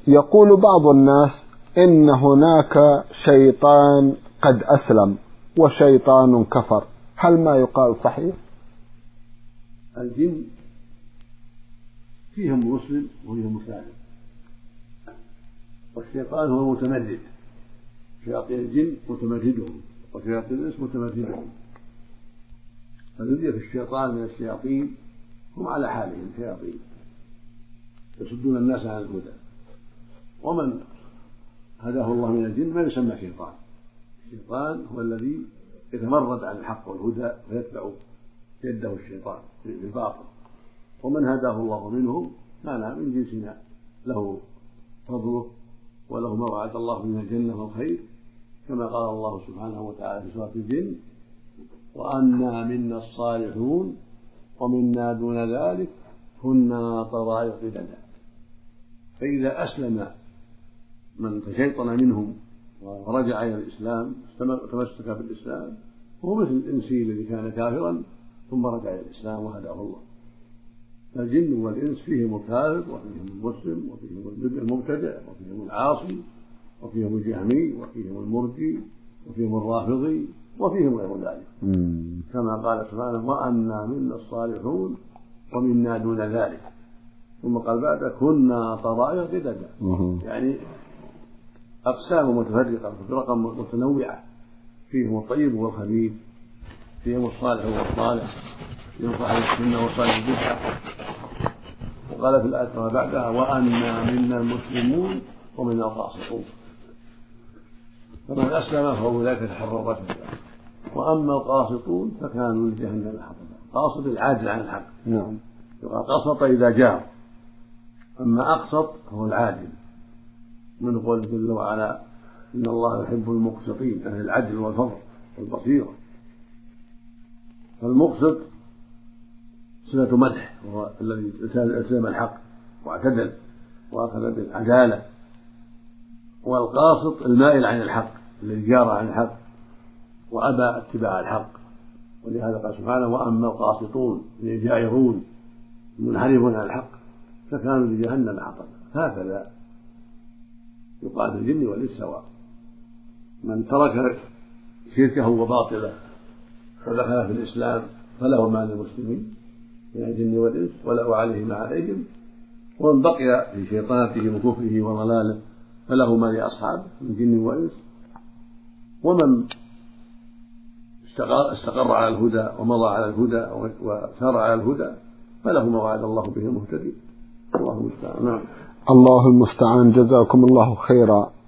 يقول بعض الناس إن هناك شيطان قد أسلم وشيطان كفر، هل ما يقال صحيح؟ الجن فيهم مسلم وفيهم كافر، والشيطان هو المتمرد، شياطين الجن متمردهم وشياطين الإنس متمردهم، فنودي في الشيطان من الشياطين هم على حالهم شياطين يصدون الناس عن الهدى، ومن هداه الله من الجن ما يسمى شيطان. الشيطان هو الذي يتمرد عن الحق والهدى ويتبع يده الشيطان في الباطل، ومن هداه الله منهم كان من جنسنا له فضله وله ما وعد الله من الجنة والخير، كما قال الله سبحانه وتعالى في سورة الجن: وأنا منا الصالحون ومنا دون ذلك كنا طرائق قددا. فإذا أسلم من تشيطن منهم ورجع إلى الإسلام تمسك بالإسلام هو مثل الإنسي الذي كان كافرا ثم رجع إلى الإسلام وهداه الله. الجن والإنس فيهم الكافر وفيهم المسلم وفيهم المبتدع وفيهم العاصي وفيهم الجهمي وفيهم المرجي وفيهم الرافضي وفيهم غير ذلك، كما قال سبحانه: وأنا منا الصالحون ومنا دون ذلك، ثم قال بعد: كنا طرائق قددا، يعني أقسام متفرقة فرقا متنوعة، فيهم الطيب والخبيث، فيهم الصالح والصالح، فيهم صاحب السنة وصاحب البدعة. وقال في الآية ما بعدها: وأنا منا المسلمون ومنا القاسطون، فمن أسلم فأولئك تحروا رشدا، وأما القاسطون فكانوا لجهنم حطبا. قاسط العاجل عن الحق، يقال قسط إذا جار، أما أقسط هو العاجل، من قوله جل وعلا: إن الله يحب المقسطين، أهل العدل والفضل والبصيرة. فالمقسط صفة مدح، وهو الذي التزم الحق واعتدل وأخذ بالعدالة، والقاسط المائل عن الحق الذي جار عن الحق وأبى اتباع الحق. ولهذا قال سبحانه: وأما القاسطون الجائرون المنحرفون عن الحق فكانوا لجهنم حطبا. هكذا يقال الجن والإنس سواء، من ترك شركه وباطله ودخل في الإسلام فله ما للمسلمين من الجن والإنس وله عليه ما عليهم، ومن بقي في شيطانته وكفره وضلاله فله ما لأصحابه من جن وإنس، ومن استقر على الهدى ومضى على الهدى وسار على الهدى فله ما وعد الله به المهتدين. الله المستعان. الله المستعان. جزاكم الله خيرا.